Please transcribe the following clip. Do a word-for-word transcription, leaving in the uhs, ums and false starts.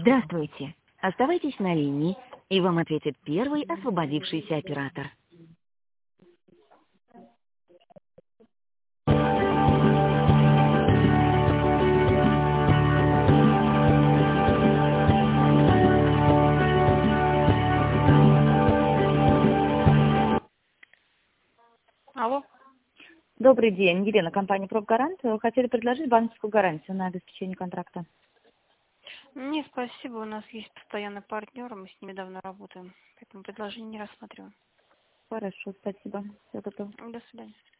Здравствуйте. Оставайтесь на линии, и вам ответит первый освободившийся оператор. Алло. Добрый день, Елена, компания «Профгарант». Хотели предложить банковскую гарантию на обеспечение контракта. Не, спасибо, у нас есть постоянный партнер, мы с ними давно работаем, поэтому предложение не рассматриваем. Хорошо, спасибо. Все готово. До свидания.